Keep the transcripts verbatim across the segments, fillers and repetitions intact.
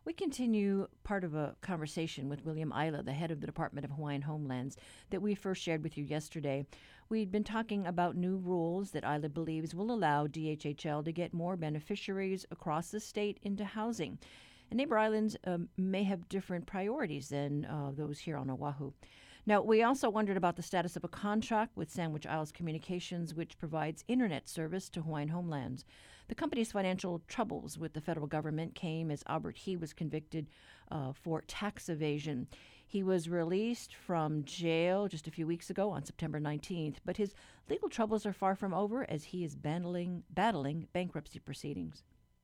We continue part of a conversation with William Isla, the head of the Department of Hawaiian Homelands, that we first shared with you yesterday. We'd been talking about new rules that Isla believes will allow D H H L to get more beneficiaries across the state into housing. And neighbor islands um, may have different priorities than uh, those here on Oahu. Now, we also wondered about the status of a contract with Sandwich Isles Communications, which provides internet service to Hawaiian Homelands. The company's financial troubles with the federal government came as Albert He was convicted uh, for tax evasion. He was released from jail just a few weeks ago on September nineteenth, but his legal troubles are far from over as he is battling, battling bankruptcy proceedings.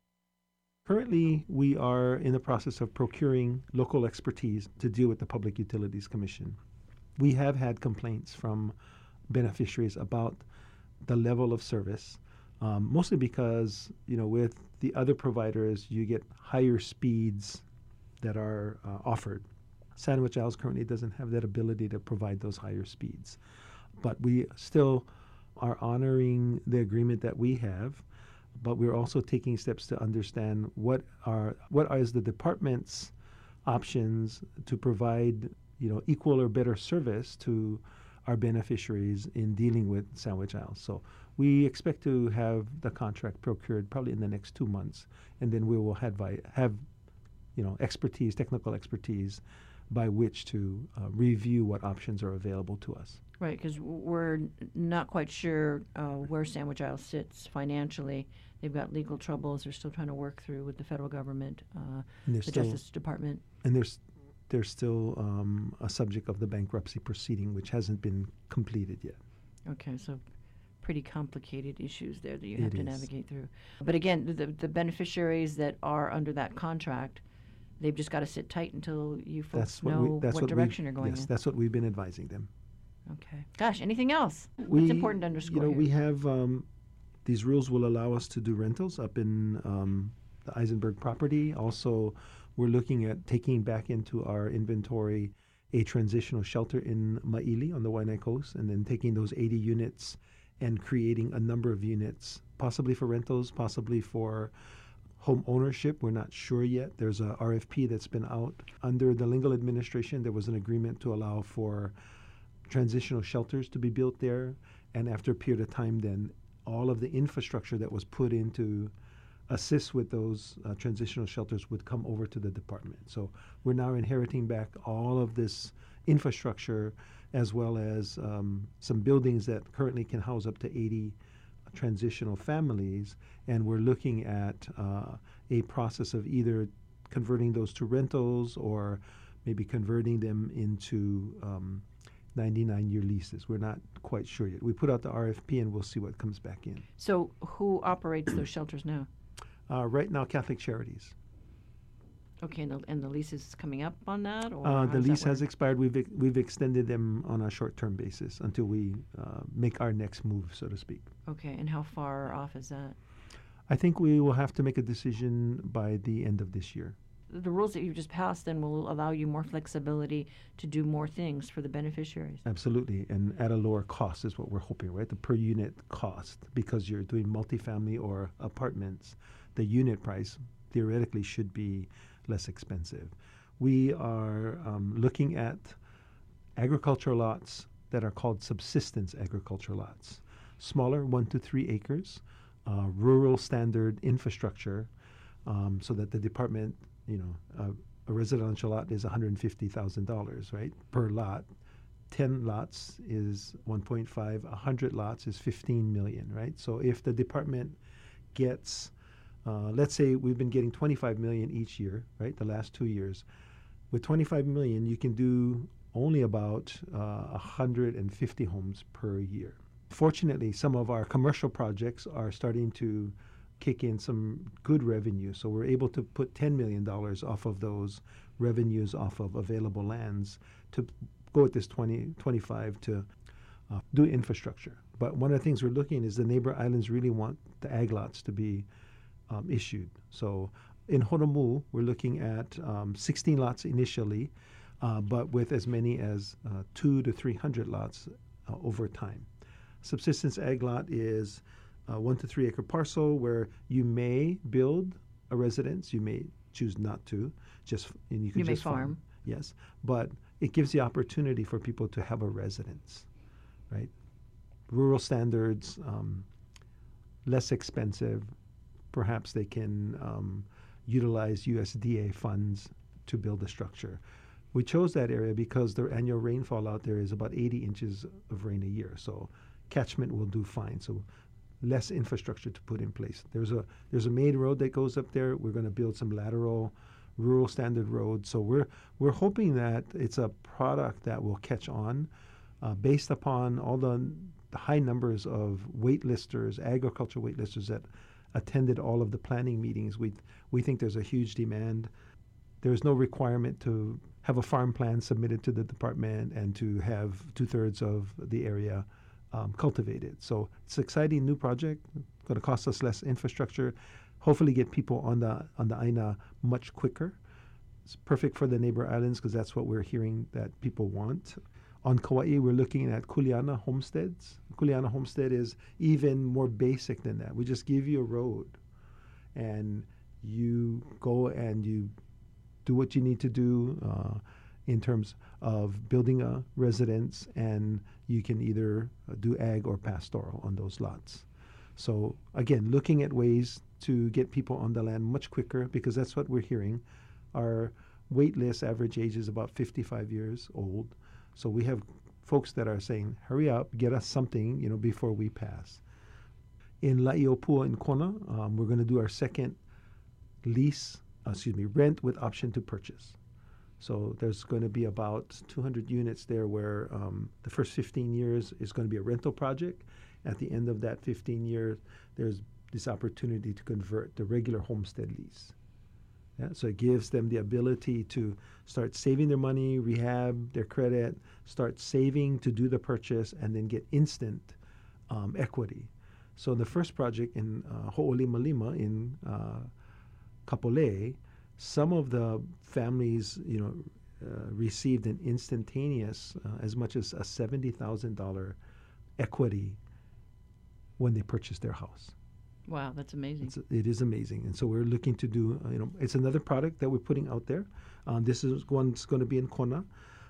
Currently, we are in the process of procuring local expertise to deal with the Public Utilities Commission. We have had complaints from beneficiaries about the level of service, um, mostly because, you know, with the other providers, you get higher speeds that are uh, offered. Sandwich Isles currently doesn't have that ability to provide those higher speeds. But we still are honoring the agreement that we have, but we're also taking steps to understand what are what is the department's options to provide, you know, equal or better service to our beneficiaries in dealing with Sandwich Isles. So we expect to have the contract procured probably in the next two months, and then we will have, have you know, expertise, technical expertise, by which to uh, review what options are available to us. Right, because we're not quite sure uh, where Sandwich Isles sits financially. They've got legal troubles they're still trying to work through with the federal government, uh, the still, Justice Department. And there's They're still um, a subject of the bankruptcy proceeding, which hasn't been completed yet. Okay, so pretty complicated issues there that you It have to is. navigate through. But again, the, the beneficiaries that are under that contract, they've just got to sit tight until you folks That's what know we, that's what, what direction we, you're going yes, in. that's what we've been advising them. Okay. Gosh, anything else? We, What's important to underscore You know, here? we have um, these rules will allow us to do rentals up in um, the Eisenberg property. Also, we're looking at taking back into our inventory a transitional shelter in Maili on the Waianae Coast, and then taking those eighty units and creating a number of units, possibly for rentals, possibly for home ownership. We're not sure yet. There's a R F P that's been out. Under the Lingle administration, there was an agreement to allow for transitional shelters to be built there, and after a period of time, then all of the infrastructure that was put into assist with those uh, transitional shelters would come over to the department. So we're now inheriting back all of this infrastructure, as well as um, some buildings that currently can house up to eighty transitional families, and we're looking at uh, a process of either converting those to rentals or maybe converting them into um, ninety-nine year leases. We're not quite sure yet. We put out the R F P and we'll see what comes back in. So who operates those shelters now? Uh, right now, Catholic Charities. Okay, and the, and the lease is coming up on that? Or Uh, how the does that lease has work? expired. We've ex- we've extended them on a short-term basis until we uh, make our next move, so to speak. Okay, and how far off is that? I think we will have to make a decision by the end of this year. The rules that you've just passed then will allow you more flexibility to do more things for the beneficiaries. Absolutely, and at a lower cost is what we're hoping, right? The per unit cost, because you're doing multifamily or apartments, the unit price theoretically should be less expensive. We are um, looking at agricultural lots that are called subsistence agriculture lots, smaller, one to three acres, uh, rural standard infrastructure, um, so that the department, you know, uh, a residential lot is one hundred fifty thousand dollars, right, per lot. ten lots is one point five, one hundred lots is fifteen million, right? So if the department gets, uh, let's say we've been getting twenty-five million each year, right, the last two years. With twenty-five million, you can do only about uh, one hundred fifty homes per year. Fortunately, some of our commercial projects are starting to kick in some good revenue, so we're able to put ten million dollars off of those revenues off of available lands to go at this twenty, twenty-five to uh, do infrastructure. But one of the things we're looking is the neighbor islands really want the ag lots to be um, issued. So in Honolulu, we're looking at um, sixteen lots initially, uh, but with as many as uh, two to three hundred lots uh, over time. Subsistence ag lot is a one to three acre parcel where you may build a residence, you may choose not to. Just and you can You may just farm. Yes, but it gives the opportunity for people to have a residence, right? Rural standards, um, less expensive. Perhaps they can um, utilize U S D A funds to build a structure. We chose that area because the annual rainfall out there is about eighty inches of rain a year. So catchment will do fine. So less infrastructure to put in place. There's a there's a main road that goes up there. We're going to build some lateral rural standard roads. So we're we're hoping that it's a product that will catch on uh, based upon all the, the high numbers of waitlisters, agriculture waitlisters that attended all of the planning meetings. We we think there's a huge demand. There's no requirement to have a farm plan submitted to the department and to have two-thirds of the area um, cultivated. So it's an exciting new project. Going to cost us less infrastructure. Hopefully get people on the on the Aina much quicker. It's perfect for the neighbor islands because that's what we're hearing that people want. On Kauai, we're looking at Kuleana homesteads. Kuleana homestead is even more basic than that. We just give you a road, and you go and you do what you need to do uh, in terms of building a residence, and you can either uh, do ag or pastoral on those lots. So again, looking at ways to get people on the land much quicker, because that's what we're hearing. Our wait list average age is about fifty-five years old. So we have folks that are saying, hurry up, get us something, you know, before we pass. In La'iopua in Kona, um, we're going to do our second lease, uh, excuse me, rent with option to purchase. So there's going to be about two hundred units there where um, the first fifteen years is going to be a rental project. At the end of that fifteen years, there's this opportunity to convert the regular homestead lease. Yeah, so it gives them the ability to start saving their money, rehab their credit, start saving to do the purchase, and then get instant um, equity. So the first project in uh, Ho'olimalima in uh, Kapolei, some of the families, you know, uh, received an instantaneous, uh, as much as a seventy thousand dollars equity when they purchased their house. Wow, that's amazing. It's, it is amazing. And so we're looking to do, uh, you know, it's another product that we're putting out there. Um, this is one that's going to be in Kona.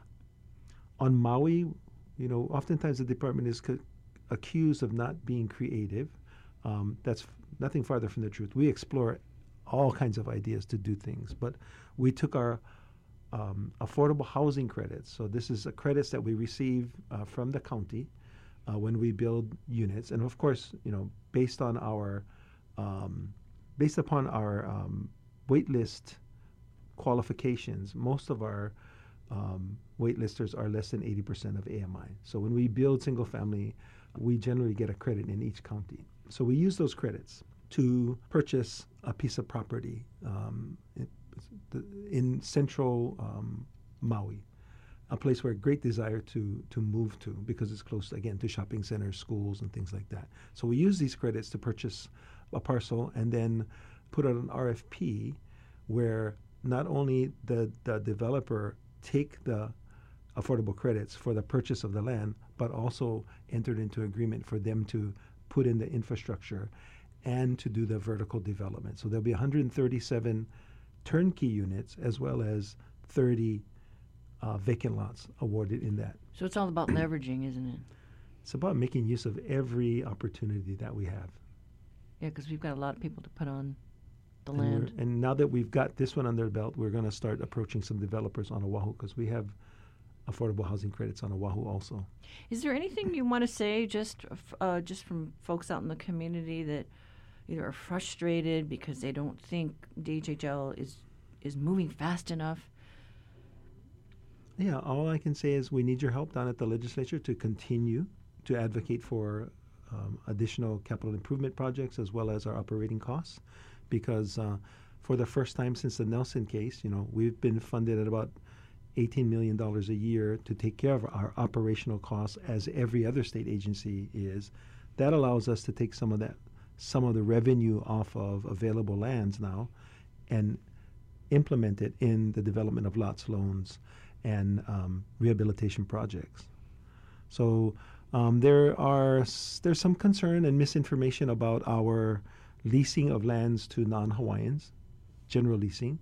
On Maui, you know, oftentimes the department is co- accused of not being creative. Um, that's f- nothing farther from the truth. We explore all kinds of ideas to do things, but we took our um, affordable housing credits. So this is a credits that we receive uh, from the county uh, when we build units, and of course, you know, based on our um, based upon our um, wait list qualifications, most of our um, waitlisters are less than eighty percent of A M I. So when we build single family, we generally get a credit in each county. So we use those credits to purchase a piece of property um, in, in central um, Maui, a place where great desire to to move to because it's close, again, to shopping centers, schools, and things like that. So we use these credits to purchase a parcel and then put out an R F P where not only the, the developer take the affordable credits for the purchase of the land, but also entered into agreement for them to put in the infrastructure and to do the vertical development. So there'll be one hundred thirty-seven turnkey units as well as thirty uh, vacant lots awarded in that. So it's all about leveraging, isn't it? It's about making use of every opportunity that we have. Yeah, because we've got a lot of people to put on the And, land. we're- and now that we've got this one under the belt, we're going to start approaching some developers on Oahu because we have affordable housing credits on Oahu also. Is there anything you want to say just f- uh, just from folks out in the community that either are frustrated because they don't think D H H L is is moving fast enough? Yeah, all I can say is we need your help down at the legislature to continue to advocate for um, additional capital improvement projects as well as our operating costs, because uh, for the first time since the Nelson case, you know, we've been funded at about eighteen million dollars a year to take care of our operational costs as every other state agency is. That allows us to take some of that, some of the revenue off of available lands now and implement it in the development of lots, loans, and um, rehabilitation projects. So um, there are s- there's some concern and misinformation about our leasing of lands to non-Hawaiians, general leasing.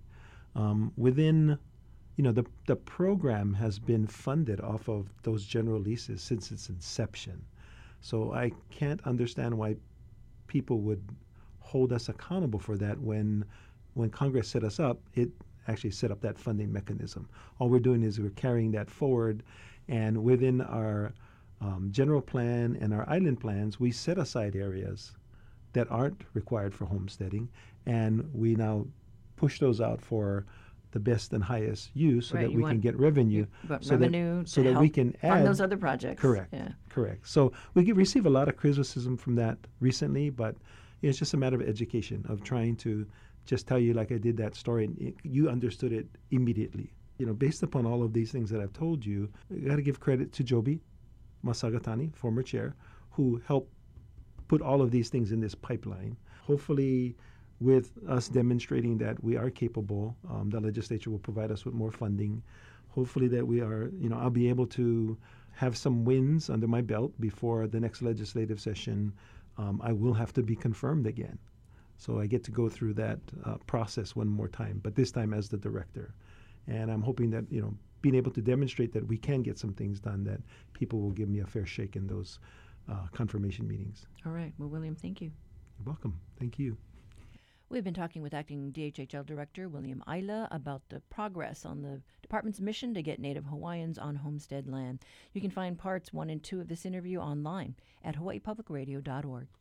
Um, within, you know, the the program has been funded off of those general leases since its inception. So I can't understand why people would hold us accountable for that when when Congress set us up, it actually set up that funding mechanism. All we're doing is we're carrying that forward, and within our um, general plan and our island plans, we set aside areas that aren't required for homesteading, and we now push those out for the best and highest use so Right, that you we want- can get revenue. But so revenue that, so to that we help can fund add those other projects. Correct. Yeah. Correct. So we get, receive a lot of criticism from that recently, but it's just a matter of education, of trying to just tell you, like I did that story, and it, you understood it immediately. You know, based upon all of these things that I've told you, you got to give credit to Joby Masagatani, former chair, who helped put all of these things in this pipeline. Hopefully, with us demonstrating that we are capable, um, the legislature will provide us with more funding. Hopefully that we are, you know, I'll be able to have some wins under my belt before the next legislative session. Um, I will have to be confirmed again. So I get to go through that uh, process one more time, but this time as the director. And I'm hoping that, you know, being able to demonstrate that we can get some things done, that people will give me a fair shake in those uh, confirmation meetings. All right. Well, William, thank you. You're welcome. Thank you. We've been talking with Acting D H H L Director William Isla about the progress on the department's mission to get Native Hawaiians on homestead land. You can find parts one and two of this interview online at hawaii public radio dot org.